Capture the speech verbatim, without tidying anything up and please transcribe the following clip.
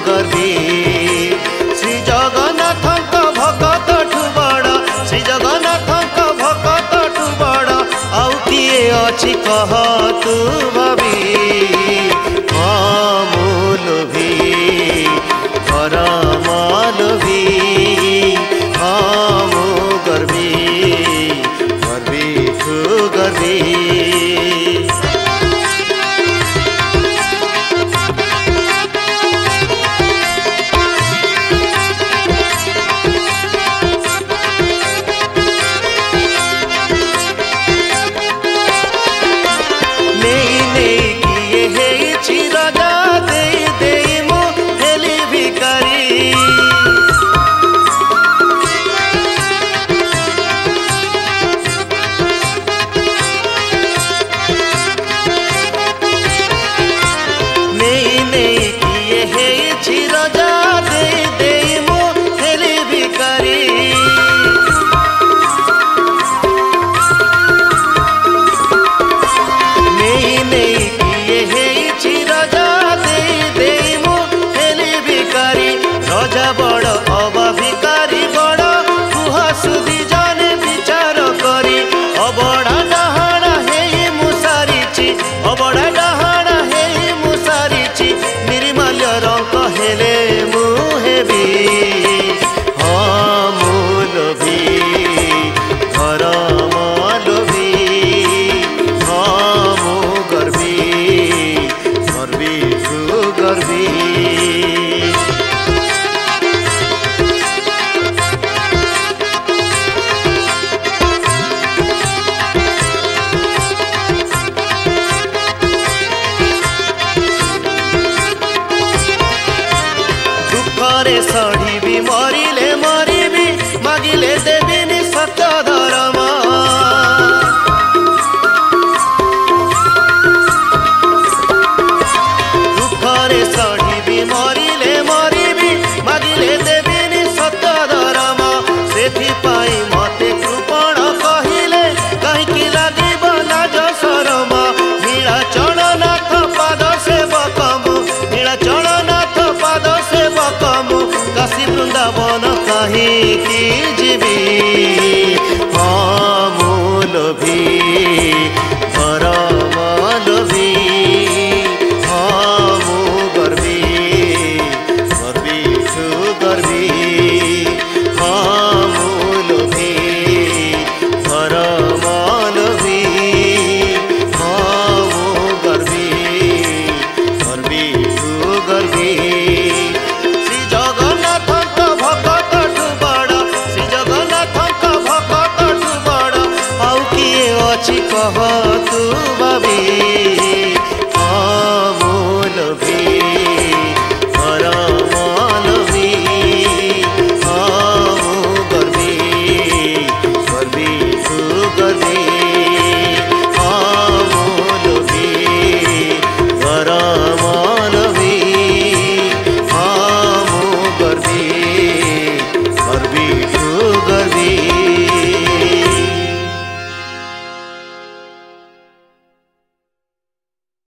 गर्वी श्री जगन्नाथ भगत ठु बड़ श्री जगन्नाथ भगत ठु बड़ आउ किए अछि कह तू भाभी हाँ मु लोभी परम लोभी हाँ मु गर्वी गर्वी ठु गर्वी बड़ अभिकारी बड़ कुह सुधी जने विचार करी अबड़ा डहाणा हे मुसारिची अबड़ा डहाणा हे मुसारिची निर्माल्य रंग हेले मु हेबी हाँ मु लोभी परम लोभी हाँ मु गर्वी गर्वी ठु गर्वी सढ़ी मरिले मरिबी मागिले देविनी सत्य धर्म दुखरे सढ़ी मरिले मरिबी मागिले देविनी सत्य धर्म सेथिपाई मते कृपण कहिले कहीं लागिब लाज शरम नीलाचलनाथ पाद सेवकमु नीलाचलनाथ पाद सेवकमु काशी वृंदावन कहीं की जीवी हाँ मु लोभी परम लोभी हाँ मु गर्वी गर्वी ठु गर्वी हाँ मु लोभी परम लोभी हाँ मु गर्वी गर्वी ठु गर्वी कह तू भाभी हाँ मु लोभी परम लोभी हाँ मु गर्वी गर्वी ठु गर्वी।